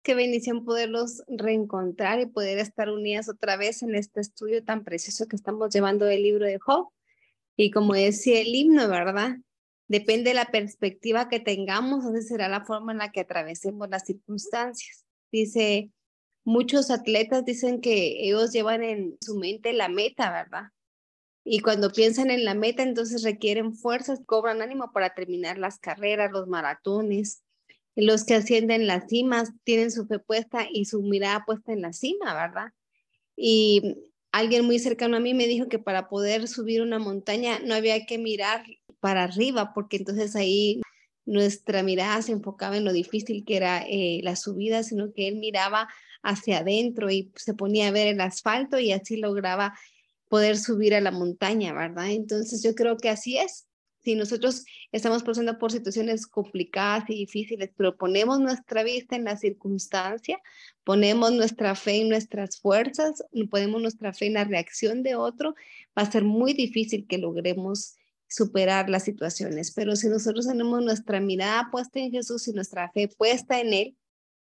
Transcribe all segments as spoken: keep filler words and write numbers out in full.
Qué bendición poderlos reencontrar y poder estar unidas otra vez en este estudio tan precioso que estamos llevando del libro de Job. Y como decía el himno, ¿verdad? Depende de la perspectiva que tengamos, así será la forma en la que atravesemos las circunstancias. Dice, muchos atletas dicen que ellos llevan en su mente la meta, ¿verdad? Y cuando piensan en la meta, entonces requieren fuerzas, cobran ánimo para terminar las carreras, los maratones. Los que ascienden las cimas tienen su fe puesta y su mirada puesta en la cima, ¿verdad? Y alguien muy cercano a mí me dijo que para poder subir una montaña no había que mirar para arriba, porque entonces ahí nuestra mirada se enfocaba en lo difícil que era eh, la subida, sino que él miraba hacia adentro y se ponía a ver el asfalto y así lograba poder subir a la montaña, ¿verdad? Entonces yo creo que así es. Si nosotros estamos pasando por situaciones complicadas y difíciles, pero ponemos nuestra vista en la circunstancia, ponemos nuestra fe en nuestras fuerzas, ponemos nuestra fe en la reacción de otro, va a ser muy difícil que logremos superar las situaciones. Pero si nosotros tenemos nuestra mirada puesta en Jesús y nuestra fe puesta en Él,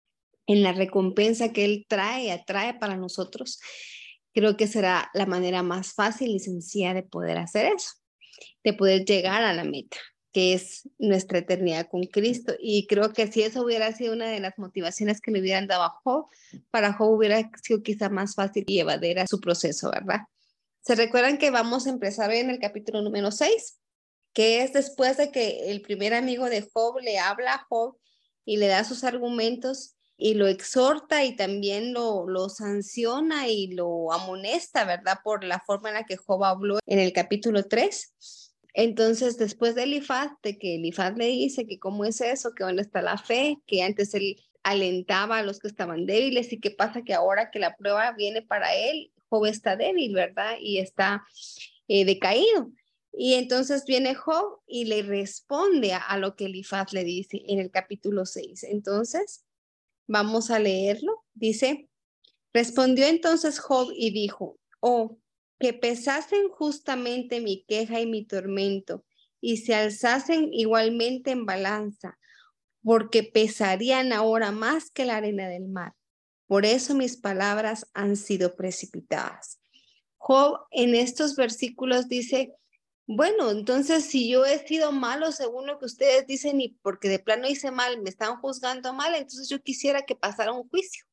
en la recompensa que Él trae, atrae para nosotros, creo que será la manera más fácil y sencilla de poder hacer eso, de poder llegar a la meta, que es nuestra eternidad con Cristo. Y creo que si eso hubiera sido una de las motivaciones que le hubieran dado a Job, para Job hubiera sido quizá más fácil y llevadera su proceso, ¿verdad? ¿Se recuerdan que vamos a empezar hoy en el capítulo número seis? Que es después de que el primer amigo de Job le habla a Job y le da sus argumentos y lo exhorta y también lo, lo sanciona y lo amonesta, ¿verdad? Por la forma en la que Job habló en el capítulo tres. Entonces, después de Elifaz, de que Elifaz le dice que cómo es eso, que dónde está la fe, que antes él alentaba a los que estaban débiles y qué pasa que ahora que la prueba viene para él, Job está débil, ¿verdad? Y está eh, decaído. Y entonces viene Job y le responde a, a lo que Elifaz le dice en el capítulo seis. Entonces, vamos a leerlo. Dice, respondió entonces Job y dijo, oh, que pesasen justamente mi queja y mi tormento, y se alzasen igualmente en balanza, porque pesarían ahora más que la arena del mar. Por eso mis palabras han sido precipitadas. Job en estos versículos dice, bueno, entonces si yo he sido malo según lo que ustedes dicen y porque de plano hice mal, me están juzgando mal, entonces yo quisiera que pasara un juicio.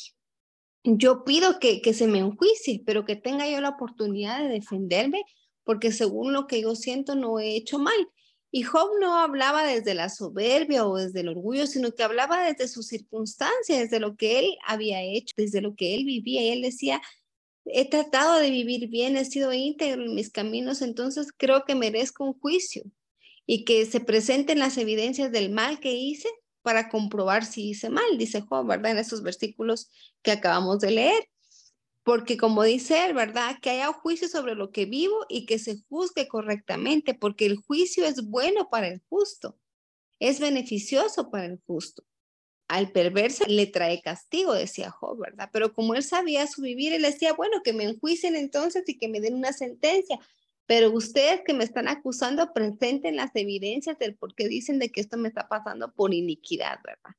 Yo pido que, que se me enjuicie, pero que tenga yo la oportunidad de defenderme, porque según lo que yo siento no he hecho mal. Y Job no hablaba desde la soberbia o desde el orgullo, sino que hablaba desde sus circunstancias, desde lo que él había hecho, desde lo que él vivía. Y él decía, he tratado de vivir bien, he sido íntegro en mis caminos, entonces creo que merezco un juicio y que se presenten las evidencias del mal que hice para comprobar si hice mal, dice Job, ¿verdad? En esos versículos que acabamos de leer. Porque como dice él, ¿verdad? Que haya juicio sobre lo que vivo y que se juzgue correctamente, porque el juicio es bueno para el justo, es beneficioso para el justo. Al perverso le trae castigo, decía Job, ¿verdad? Pero como él sabía su vivir, él decía, bueno, que me enjuicien entonces y que me den una sentencia. Pero ustedes que me están acusando, presenten las evidencias del por qué dicen de que esto me está pasando por iniquidad, ¿verdad?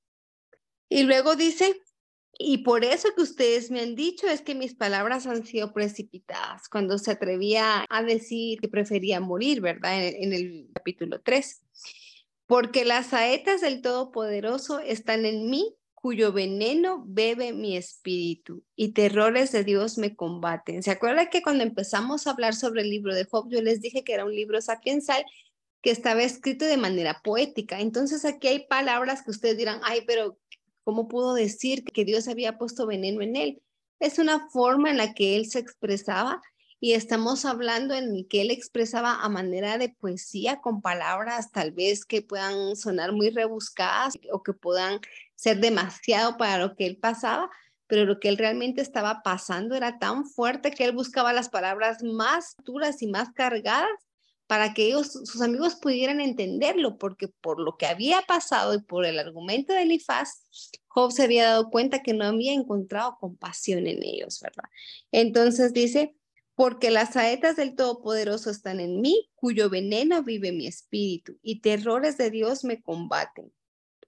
Y luego dice, y por eso que ustedes me han dicho es que mis palabras han sido precipitadas, cuando se atrevía a decir que prefería morir, ¿verdad? En, en el capítulo tres. Porque las saetas del Todopoderoso están en mí, cuyo veneno bebe mi espíritu, y terrores de Dios me combaten. ¿Se acuerdan que cuando empezamos a hablar sobre el libro de Job, yo les dije que era un libro sapiensal que estaba escrito de manera poética? Entonces aquí hay palabras que ustedes dirán, ay, pero ¿cómo pudo decir que Dios había puesto veneno en él? Es una forma en la que él se expresaba y estamos hablando en que él expresaba a manera de poesía con palabras tal vez que puedan sonar muy rebuscadas o que puedan ser demasiado para lo que él pasaba, pero lo que él realmente estaba pasando era tan fuerte que él buscaba las palabras más duras y más cargadas para que ellos, sus amigos pudieran entenderlo, porque por lo que había pasado y por el argumento de Elifaz, Job se había dado cuenta que no había encontrado compasión en ellos, ¿verdad? Entonces dice, porque las saetas del Todopoderoso están en mí, cuyo veneno vive mi espíritu, y terrores de Dios me combaten.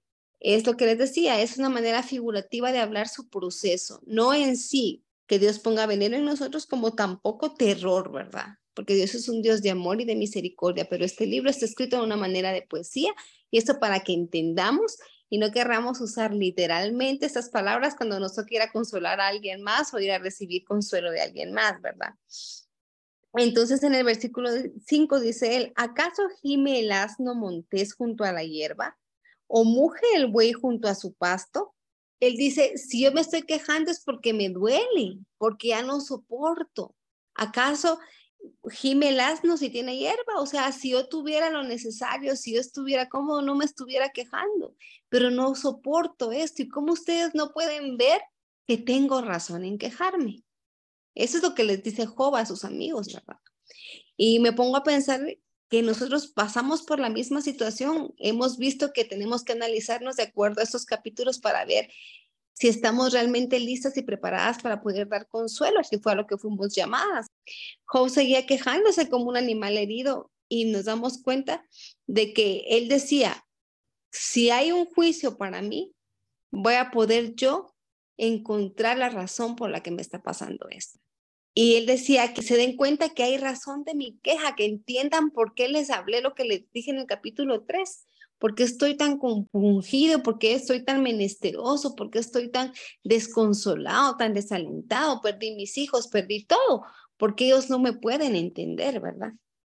Es lo que les decía, es una manera figurativa de hablar su proceso, no en sí que Dios ponga veneno en nosotros como tampoco terror, ¿verdad? Porque Dios es un Dios de amor y de misericordia, pero este libro está escrito de una manera de poesía y esto para que entendamos y no querramos usar literalmente estas palabras cuando nos toque ir a consolar a alguien más o ir a recibir consuelo de alguien más, ¿verdad? Entonces en el versículo cinco dice él, ¿acaso gime el asno montés junto a la hierba? ¿O muge el buey junto a su pasto? Él dice, si yo me estoy quejando es porque me duele, porque ya no soporto. ¿Acaso gime el asno si tiene hierba? O sea, si yo tuviera lo necesario, si yo estuviera cómodo, no me estuviera quejando, pero no soporto esto. ¿Y cómo ustedes no pueden ver que tengo razón en quejarme? Eso es lo que les dice Job a sus amigos, ¿verdad? Y me pongo a pensar que nosotros pasamos por la misma situación. Hemos visto que tenemos que analizarnos de acuerdo a estos capítulos para ver si estamos realmente listas y preparadas para poder dar consuelo, así fue a lo que fuimos llamadas. Job seguía quejándose como un animal herido y nos damos cuenta de que él decía, si hay un juicio para mí, voy a poder yo encontrar la razón por la que me está pasando esto. Y él decía que se den cuenta que hay razón de mi queja, que entiendan por qué les hablé lo que les dije en el capítulo tres, por qué estoy tan compungido, por qué estoy tan menesteroso, por qué estoy tan desconsolado, tan desalentado, perdí mis hijos, perdí todo, porque ellos no me pueden entender, ¿verdad?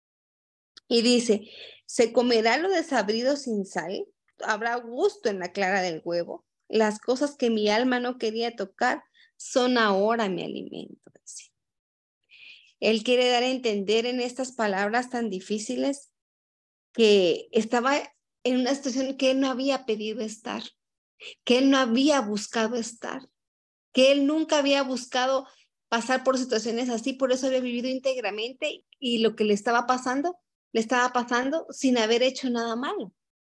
Y dice, ¿se comerá lo desabrido sin sal? ¿Habrá gusto en la clara del huevo? Las cosas que mi alma no quería tocar son ahora mi alimento, dice. Él quiere dar a entender en estas palabras tan difíciles que estaba en una situación que él no había pedido estar, que él no había buscado estar, que él nunca había buscado pasar por situaciones así, por eso había vivido íntegramente y lo que le estaba pasando, le estaba pasando sin haber hecho nada malo.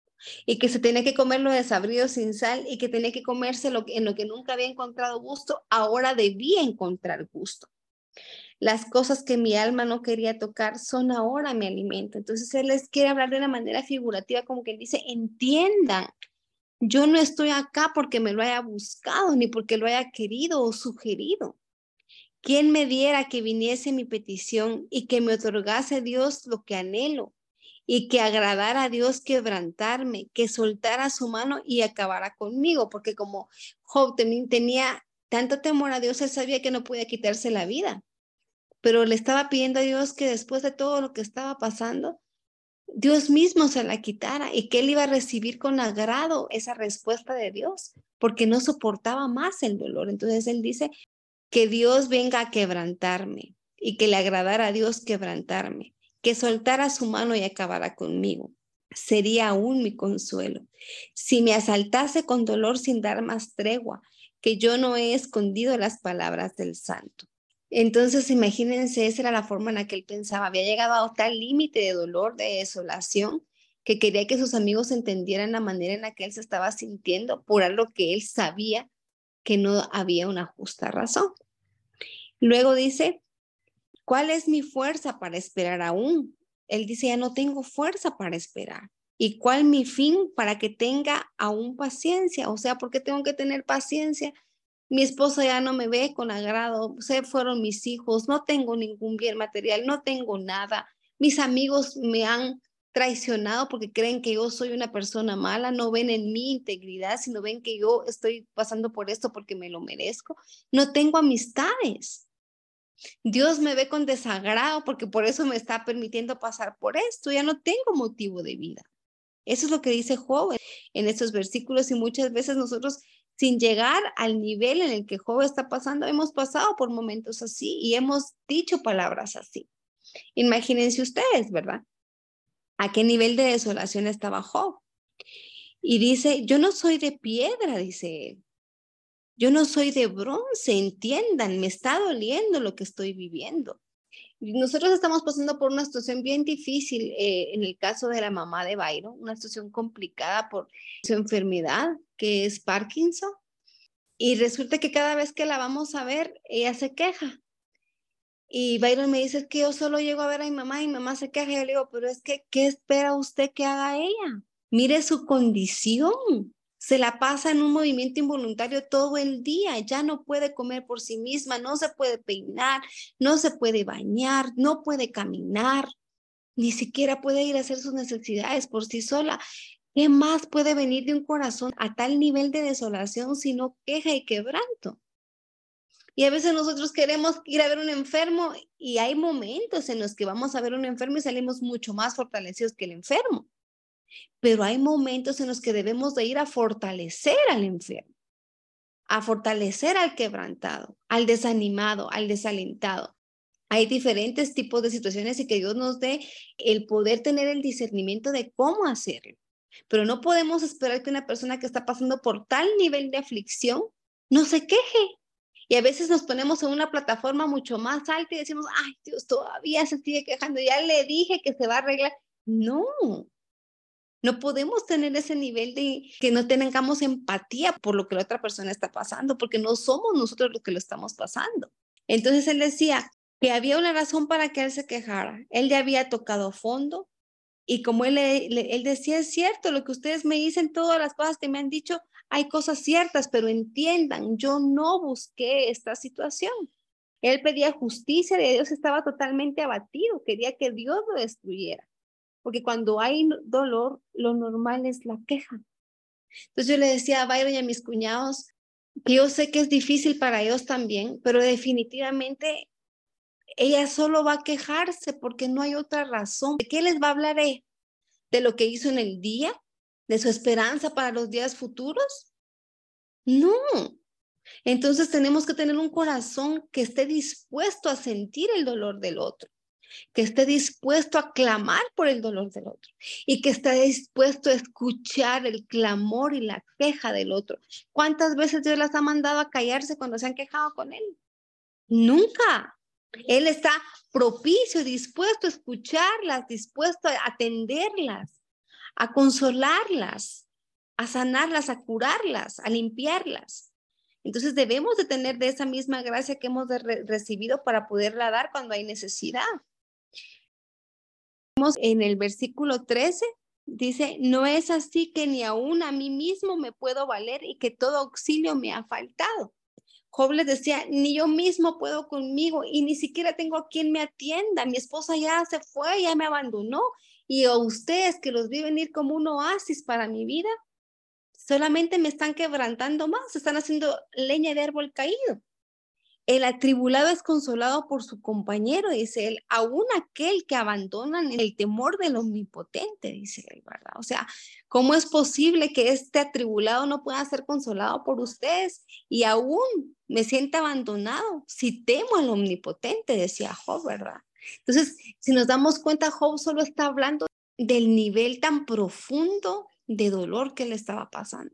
Y que se tenía que comer lo desabrido sin sal y que tenía que comerse lo que, en lo que nunca había encontrado gusto, ahora debía encontrar gusto. Las cosas que mi alma no quería tocar son ahora mi alimento. Entonces él les quiere hablar de una manera figurativa, como que dice, entiendan, yo no estoy acá porque me lo haya buscado, ni porque lo haya querido o sugerido. ¿Quién me diera que viniese mi petición y que me otorgase Dios lo que anhelo? Y que agradara a Dios quebrantarme, que soltara su mano y acabara conmigo, porque como Job tenía tanto temor a Dios, él sabía que no podía quitarse la vida, pero le estaba pidiendo a Dios que después de todo lo que estaba pasando, Dios mismo se la quitara y que él iba a recibir con agrado esa respuesta de Dios, porque no soportaba más el dolor. Entonces él dice que Dios venga a quebrantarme y que le agradara a Dios quebrantarme, que soltara su mano y acabara conmigo. Sería aún mi consuelo. Si me asaltase con dolor sin dar más tregua, que yo no he escondido las palabras del santo. Entonces, imagínense, esa era la forma en la que él pensaba. Había llegado a tal límite de dolor, de desolación, que quería que sus amigos entendieran la manera en la que él se estaba sintiendo por algo que él sabía que no había una justa razón. Luego dice, ¿cuál es mi fuerza para esperar aún? Él dice, ya no tengo fuerza para esperar. ¿Y cuál mi fin para que tenga aún paciencia? O sea, ¿por qué tengo que tener paciencia? Mi esposo ya no me ve con agrado, se fueron mis hijos, no tengo ningún bien material, no tengo nada. Mis amigos me han traicionado porque creen que yo soy una persona mala, no ven en mi integridad, sino ven que yo estoy pasando por esto porque me lo merezco. No tengo amistades. Dios me ve con desagrado porque por eso me está permitiendo pasar por esto. Ya no tengo motivo de vida. Eso es lo que dice Job en estos versículos y muchas veces nosotros, sin llegar al nivel en el que Job está pasando, hemos pasado por momentos así y hemos dicho palabras así. Imagínense ustedes, ¿verdad? ¿A qué nivel de desolación estaba Job? Y dice, yo no soy de piedra, dice él. Yo no soy de bronce, entiendan, me está doliendo lo que estoy viviendo. Nosotros estamos pasando por una situación bien difícil eh, en el caso de la mamá de Byron, una situación complicada por su enfermedad, que es Parkinson. Y resulta que cada vez que la vamos a ver, ella se queja. Y Byron me dice, es que yo solo llego a ver a mi mamá y mi mamá se queja. Y yo le digo, pero es que, ¿qué espera usted que haga ella? Mire su condición. Se la pasa en un movimiento involuntario todo el día, ya no puede comer por sí misma, no se puede peinar, no se puede bañar, no puede caminar, ni siquiera puede ir a hacer sus necesidades por sí sola. ¿Qué más puede venir de un corazón a tal nivel de desolación sino queja y quebranto? Y a veces nosotros queremos ir a ver un enfermo y hay momentos en los que vamos a ver un enfermo y salimos mucho más fortalecidos que el enfermo. Pero hay momentos en los que debemos de ir a fortalecer al enfermo, a fortalecer al quebrantado, al desanimado, al desalentado. Hay diferentes tipos de situaciones y que Dios nos dé el poder tener el discernimiento de cómo hacerlo. Pero no podemos esperar que una persona que está pasando por tal nivel de aflicción no se queje. Y a veces nos ponemos en una plataforma mucho más alta y decimos, ay, Dios, todavía se sigue quejando, ya le dije que se va a arreglar. No, no podemos tener ese nivel de que no tengamos empatía por lo que la otra persona está pasando, porque no somos nosotros los que lo estamos pasando. Entonces él decía que había una razón para que él se quejara. Él ya había tocado fondo y como él, él decía, es cierto, lo que ustedes me dicen, todas las cosas que me han dicho, hay cosas ciertas, pero entiendan, yo no busqué esta situación. Él pedía justicia de Dios, estaba totalmente abatido, quería que Dios lo destruyera. Porque cuando hay dolor, lo normal es la queja. Entonces yo le decía a Byron y a mis cuñados que yo sé que es difícil para ellos también, pero definitivamente ella solo va a quejarse porque no hay otra razón. ¿De qué les va a hablar ella? ¿De lo que hizo en el día? ¿De su esperanza para los días futuros? No. Entonces tenemos que tener un corazón que esté dispuesto a sentir el dolor del otro, que esté dispuesto a clamar por el dolor del otro y que esté dispuesto a escuchar el clamor y la queja del otro. ¿Cuántas veces Dios las ha mandado a callarse cuando se han quejado con Él? Nunca. Él está propicio, dispuesto a escucharlas, dispuesto a atenderlas, a consolarlas, a sanarlas, a curarlas, a limpiarlas. Entonces debemos de tener de esa misma gracia que hemos de re- recibido para poderla dar cuando hay necesidad. En el versículo trece dice, no es así que ni aún a mí mismo me puedo valer y que todo auxilio me ha faltado. Job les decía, ni yo mismo puedo conmigo y ni siquiera tengo a quien me atienda. Mi esposa ya se fue, ya me abandonó. Y a ustedes que los vi venir como un oasis para mi vida, solamente me están quebrantando más, están haciendo leña de árbol caído. El atribulado es consolado por su compañero, dice él, aún aquel que abandonan el temor del omnipotente, dice él, ¿verdad? O sea, ¿cómo es posible que este atribulado no pueda ser consolado por ustedes y aún me sienta abandonado si temo al omnipotente, decía Job, ¿verdad? Entonces, si nos damos cuenta, Job solo está hablando del nivel tan profundo de dolor que le estaba pasando.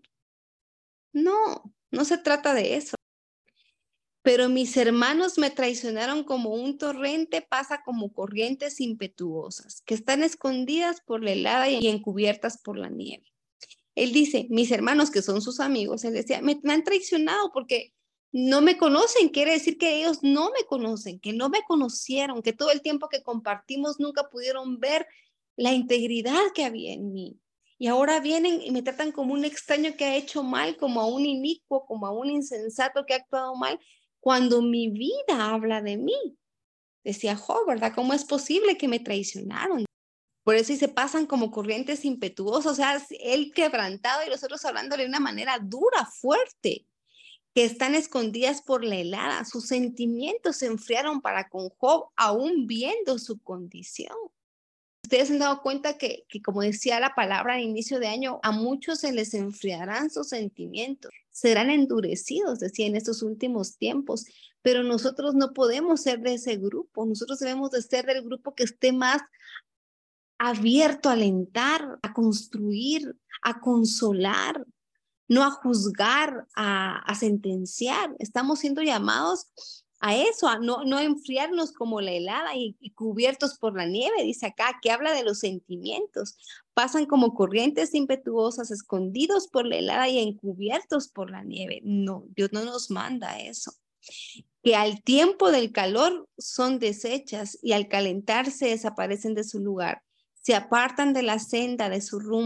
No, no se trata de eso. Pero mis hermanos me traicionaron como un torrente, pasa como corrientes impetuosas, que están escondidas por la helada y encubiertas por la nieve. Él dice, mis hermanos que son sus amigos, él decía, me, me han traicionado porque no me conocen, quiere decir que ellos no me conocen, que no me conocieron, que todo el tiempo que compartimos nunca pudieron ver la integridad que había en mí. Y ahora vienen y me tratan como un extraño que ha hecho mal, como a un inicuo, como a un insensato que ha actuado mal, cuando mi vida habla de mí. Decía Job, ¿verdad? ¿Cómo es posible que me traicionaron? Por eso y se pasan como corrientes impetuosas, o sea, él quebrantado y los otros hablándole de una manera dura, fuerte, que están escondidas por la helada. Sus sentimientos se enfriaron para con Job, aún viendo su condición. Ustedes se han dado cuenta que, que, como decía la palabra al inicio de año, a muchos se les enfriarán sus sentimientos, serán endurecidos, decía, en estos últimos tiempos, pero nosotros no podemos ser de ese grupo, nosotros debemos de ser del grupo que esté más abierto a alentar, a construir, a consolar, no a juzgar, a, a sentenciar. Estamos siendo llamados a eso, a no, no enfriarnos como la helada y, y cubiertos por la nieve, dice acá, que habla de los sentimientos. Pasan como corrientes impetuosas, escondidos por la helada y encubiertos por la nieve. No, Dios no nos manda eso. Que al tiempo del calor son deshechas y al calentarse desaparecen de su lugar. Se apartan de la senda de su rumbo,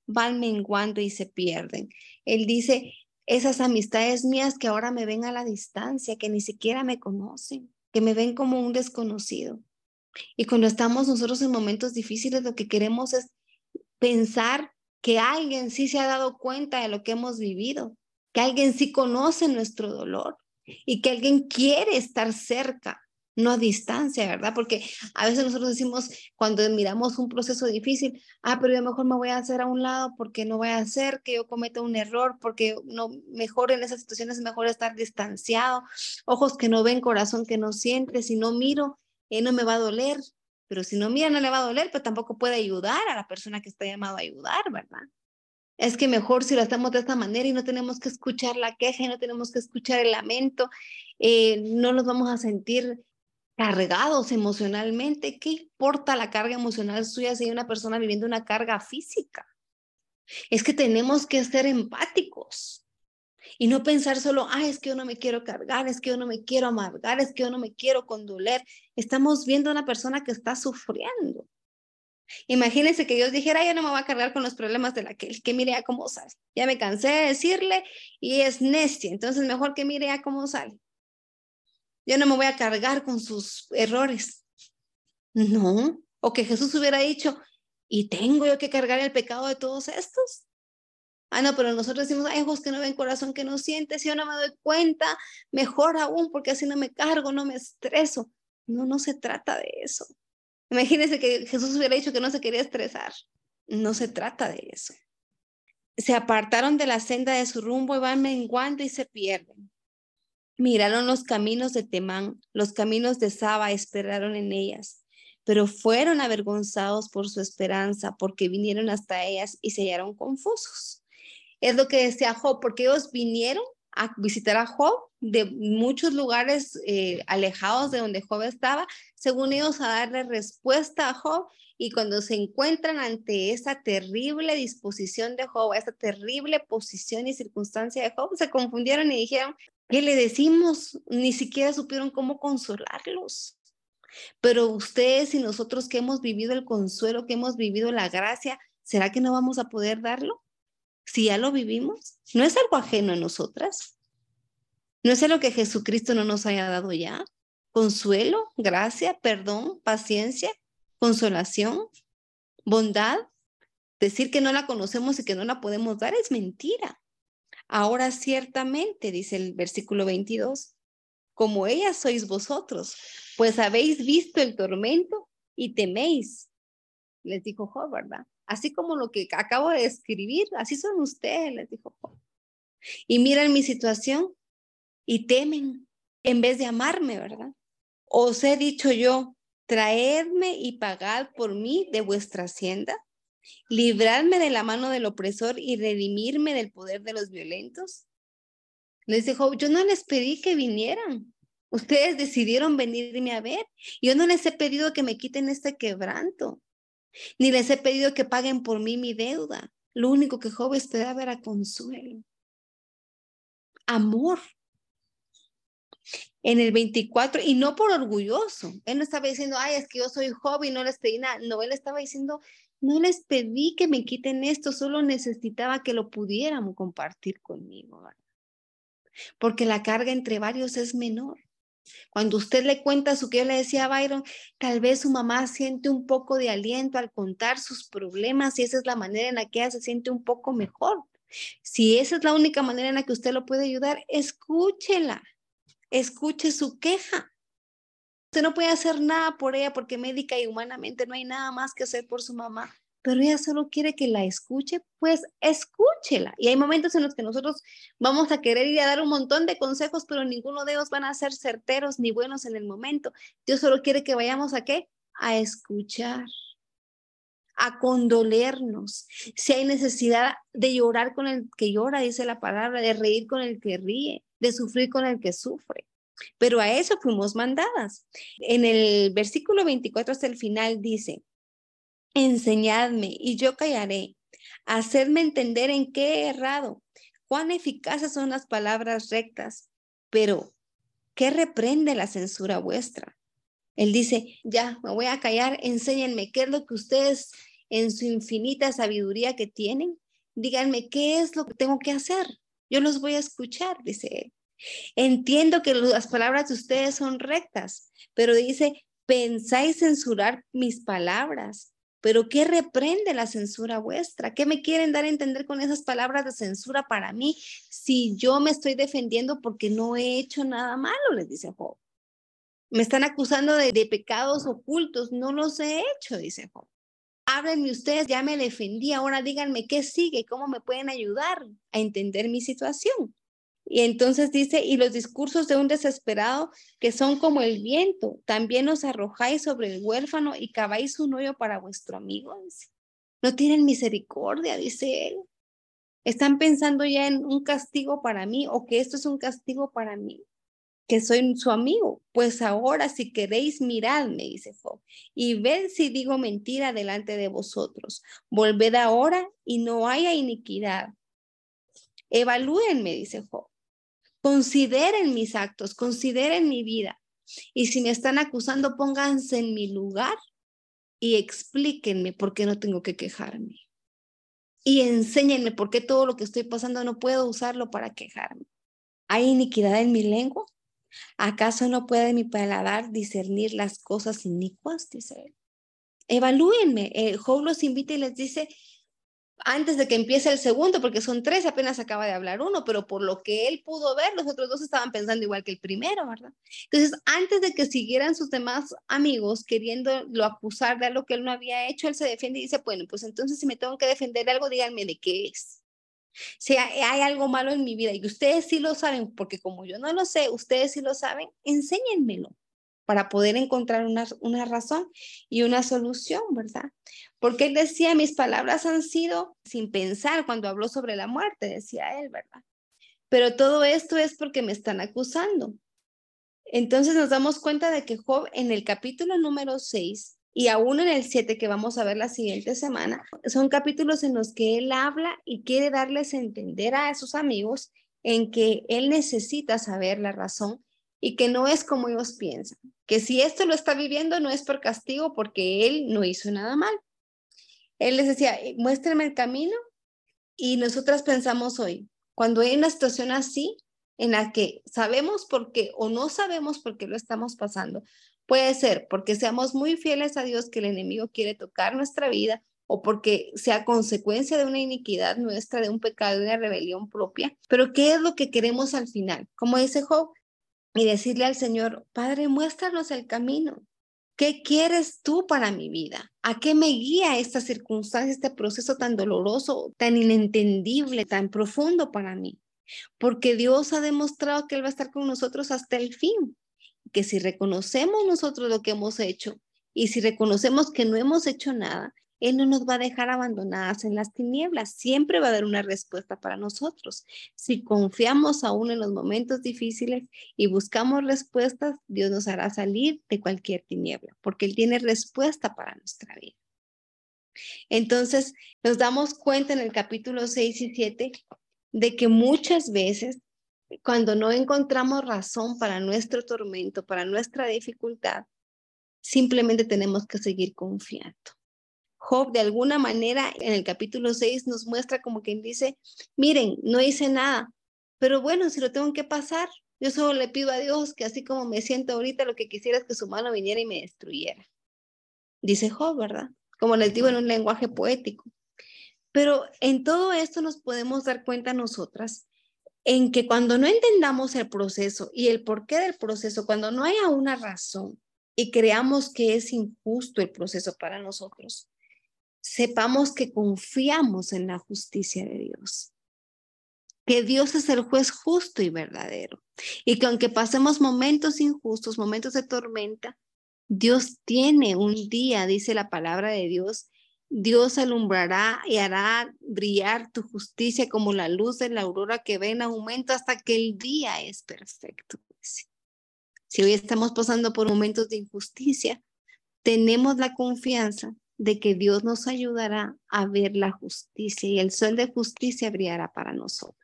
van menguando y se pierden. Él dice, esas amistades mías que ahora me ven a la distancia, que ni siquiera me conocen, que me ven como un desconocido. Y cuando estamos nosotros en momentos difíciles, lo que queremos es pensar que alguien sí se ha dado cuenta de lo que hemos vivido, que alguien sí conoce nuestro dolor y que alguien quiere estar cerca, no a distancia, ¿verdad? Porque a veces nosotros decimos, cuando miramos un proceso difícil, ah, pero yo mejor me voy a hacer a un lado porque no voy a hacer que yo cometa un error, porque no, mejor en esas situaciones es mejor estar distanciado, ojos que no ven, corazón que no siente, si no miro, eh, no me va a doler. Pero si no mira, no le va a doler, pero tampoco puede ayudar a la persona que está llamado a ayudar, ¿verdad? Es que mejor si lo hacemos de esta manera y no tenemos que escuchar la queja y no tenemos que escuchar el lamento, eh, no nos vamos a sentir cargados emocionalmente. ¿Qué importa la carga emocional suya si hay una persona viviendo una carga física? Es que tenemos que ser empáticos. Y no pensar solo, ah, es que yo no me quiero cargar, es que yo no me quiero amargar, es que yo no me quiero condoler. Estamos viendo a una persona que está sufriendo. Imagínense que Dios dijera, yo no me voy a cargar con los problemas de la que, que mire a cómo sale. Ya me cansé de decirle y es necia, entonces mejor que mire a cómo sale. Yo no me voy a cargar con sus errores. No, o que Jesús hubiera dicho, ¿y tengo yo que cargar el pecado de todos estos? Ah, no, pero nosotros decimos, hay ojos que no ven, corazón que no siente, si yo no me doy cuenta, mejor aún, porque así no me cargo, no me estreso. No, no se trata de eso. Imagínense que Jesús hubiera dicho que no se quería estresar. No se trata de eso. Se apartaron de la senda de su rumbo y van menguando y se pierden. Miraron los caminos de Temán, los caminos de Saba, esperaron en ellas, pero fueron avergonzados por su esperanza, porque vinieron hasta ellas y se hallaron confusos. Es lo que decía Job, porque ellos vinieron a visitar a Job de muchos lugares eh, alejados de donde Job estaba, según ellos a darle respuesta a Job, y cuando se encuentran ante esa terrible disposición de Job, esa terrible posición y circunstancia de Job, se confundieron y dijeron, ¿qué le decimos? Ni siquiera supieron cómo consolarlos. Pero ustedes y nosotros que hemos vivido el consuelo, que hemos vivido la gracia, ¿será que no vamos a poder darlo? Si ya lo vivimos, ¿no es algo ajeno a nosotras? ¿No es algo que Jesucristo no nos haya dado ya? Consuelo, gracia, perdón, paciencia, consolación, bondad. Decir que no la conocemos y que no la podemos dar es mentira. Ahora ciertamente, dice el versículo veintidós, como ellas sois vosotros, pues habéis visto el tormento y teméis. Les dijo Job, ¿verdad? Así como lo que acabo de escribir, así son ustedes, les dijo Job. Y miran mi situación y temen en vez de amarme, ¿verdad? Os he dicho yo, traedme y pagad por mí de vuestra hacienda, libradme de la mano del opresor y redimirme del poder de los violentos. Les dijo, yo no les pedí que vinieran. Ustedes decidieron venirme a ver. Yo no les he pedido que me quiten este quebranto, ni les he pedido que paguen por mí mi deuda. Lo único que Job esperaba era consuelo, amor. En el veinticuatro, y no por orgulloso. Él no estaba diciendo, ay, es que yo soy Job y no les pedí nada. No, él estaba diciendo, no les pedí que me quiten esto, solo necesitaba que lo pudieran compartir conmigo, ¿verdad? Porque la carga entre varios es menor. Cuando usted le cuenta su que yo le decía a Byron, tal vez su mamá siente un poco de aliento al contar sus problemas y esa es la manera en la que ella se siente un poco mejor. Si esa es la única manera en la que usted lo puede ayudar, escúchela, escuche su queja. Usted no puede hacer nada por ella porque médica y humanamente no hay nada más que hacer por su mamá, pero ella solo quiere que la escuche, pues escúchela. Y hay momentos en los que nosotros vamos a querer ir a dar un montón de consejos, pero ninguno de ellos van a ser certeros ni buenos en el momento. Dios solo quiere que vayamos a qué? A escuchar, a condolernos. Si hay necesidad de llorar con el que llora, dice la palabra, de reír con el que ríe, de sufrir con el que sufre. Pero a eso fuimos mandadas. En el versículo veinticuatro hasta el final dice, enseñadme y yo callaré, hacedme entender en qué he errado, cuán eficaces son las palabras rectas, pero ¿qué reprende la censura vuestra? Él dice, ya, me voy a callar, enséñenme qué es lo que ustedes en su infinita sabiduría que tienen, díganme qué es lo que tengo que hacer. Yo los voy a escuchar, dice él. Entiendo que las palabras de ustedes son rectas, pero dice, pensáis censurar mis palabras. Pero ¿qué reprende la censura vuestra? ¿Qué me quieren dar a entender con esas palabras de censura para mí si yo me estoy defendiendo porque no he hecho nada malo? Les dice Job. Me están acusando de, de pecados ocultos, no los he hecho, dice Job. Háblenme ustedes, ya me defendí, ahora díganme qué sigue, cómo me pueden ayudar a entender mi situación. Y entonces dice, y los discursos de un desesperado que son como el viento, también os arrojáis sobre el huérfano y caváis un hoyo para vuestro amigo. Dice. No tienen misericordia, dice él. Están pensando ya en un castigo para mí o que esto es un castigo para mí, que soy su amigo. Pues ahora si queréis miradme, dice Job, y ved si digo mentira delante de vosotros. Volved ahora y no haya iniquidad. Evalúenme, dice Job. Consideren mis actos, consideren mi vida. Y si me están acusando, pónganse en mi lugar y explíquenme por qué no tengo que quejarme. Y enséñenme por qué todo lo que estoy pasando no puedo usarlo para quejarme. ¿Hay iniquidad en mi lengua? ¿Acaso no puede mi paladar discernir las cosas inicuas? Dice él. Evalúenme. Eh, Job los invita y les dice, antes de que empiece el segundo, porque son tres, apenas acaba de hablar uno, pero por lo que él pudo ver, los otros dos estaban pensando igual que el primero, ¿verdad? Entonces, antes de que siguieran sus demás amigos queriéndolo acusar de algo que él no había hecho, él se defiende y dice, bueno, pues entonces si me tengo que defender de algo, díganme de qué es. Si hay, hay algo malo en mi vida y ustedes sí lo saben, porque como yo no lo sé, ustedes sí lo saben, enséñenmelo para poder encontrar una, una razón y una solución, ¿verdad? Porque él decía, mis palabras han sido sin pensar cuando habló sobre la muerte, decía él, ¿verdad? Pero todo esto es porque me están acusando. Entonces nos damos cuenta de que Job en el capítulo número seis y aún en el siete que vamos a ver la siguiente semana, son capítulos en los que él habla y quiere darles a entender a sus amigos en que él necesita saber la razón y que no es como ellos piensan, que si esto lo está viviendo no es por castigo porque él no hizo nada mal. Él les decía, muéstrenme el camino y nosotras pensamos hoy, cuando hay una situación así en la que sabemos por qué o no sabemos por qué lo estamos pasando, puede ser porque seamos muy fieles a Dios que el enemigo quiere tocar nuestra vida o porque sea consecuencia de una iniquidad nuestra, de un pecado, de una rebelión propia. Pero ¿qué es lo que queremos al final? Como dice Job, y decirle al Señor, Padre, muéstranos el camino. ¿Qué quieres tú para mi vida? ¿A qué me guía esta circunstancia, este proceso tan doloroso, tan inentendible, tan profundo para mí? Porque Dios ha demostrado que Él va a estar con nosotros hasta el fin. Que si reconocemos nosotros lo que hemos hecho y si reconocemos que no hemos hecho nada, Él no nos va a dejar abandonadas en las tinieblas. Siempre va a dar una respuesta para nosotros. Si confiamos aún en los momentos difíciles y buscamos respuestas, Dios nos hará salir de cualquier tiniebla, porque Él tiene respuesta para nuestra vida. Entonces, nos damos cuenta en el capítulo seis y siete de que muchas veces cuando no encontramos razón para nuestro tormento, para nuestra dificultad, simplemente tenemos que seguir confiando. Job, de alguna manera, en el capítulo seis nos muestra como quien dice, miren, no hice nada, pero bueno, si lo tengo que pasar, yo solo le pido a Dios que así como me siento ahorita, lo que quisiera es que su mano viniera y me destruyera. Dice Job, ¿verdad? Como les digo en un lenguaje poético. Pero en todo esto nos podemos dar cuenta nosotras en que cuando no entendamos el proceso y el porqué del proceso, cuando no haya una razón y creamos que es injusto el proceso para nosotros, sepamos que confiamos en la justicia de Dios, que Dios es el juez justo y verdadero, y que aunque pasemos momentos injustos, momentos de tormenta, Dios tiene un día, dice la palabra de Dios, Dios alumbrará y hará brillar tu justicia como la luz de la aurora que ve en aumento hasta que el día es perfecto. Si hoy estamos pasando por momentos de injusticia, tenemos la confianza de que Dios nos ayudará a ver la justicia y el sol de justicia brillará para nosotras.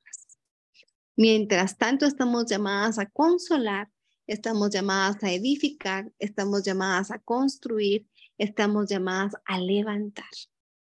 Mientras tanto, estamos llamadas a consolar, estamos llamadas a edificar, estamos llamadas a construir, estamos llamadas a levantar.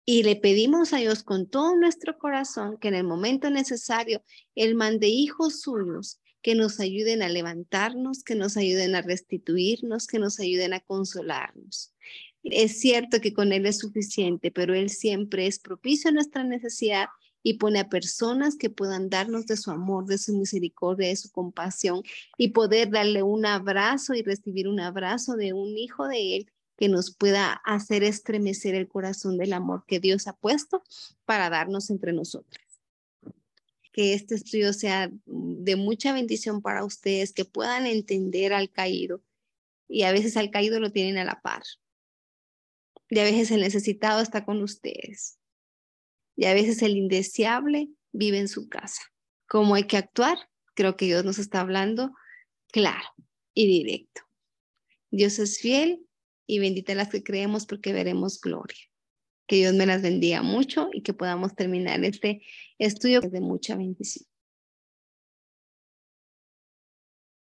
Y le pedimos a Dios con todo nuestro corazón que en el momento necesario Él mande hijos suyos que nos ayuden a levantarnos, que nos ayuden a restituirnos, que nos ayuden a consolarnos. Es cierto que con Él es suficiente, pero Él siempre es propicio a nuestra necesidad y pone a personas que puedan darnos de su amor, de su misericordia, de su compasión y poder darle un abrazo y recibir un abrazo de un hijo de Él que nos pueda hacer estremecer el corazón del amor que Dios ha puesto para darnos entre nosotros. Que este estudio sea de mucha bendición para ustedes, que puedan entender al caído, y a veces al caído lo tienen a la par, y a veces el necesitado está con ustedes, y a veces el indeseable vive en su casa. ¿Cómo hay que actuar? Creo que Dios nos está hablando claro y directo. Dios es fiel y bendita las que creemos porque veremos gloria. Que Dios me las bendiga mucho y que podamos terminar este estudio de mucha bendición.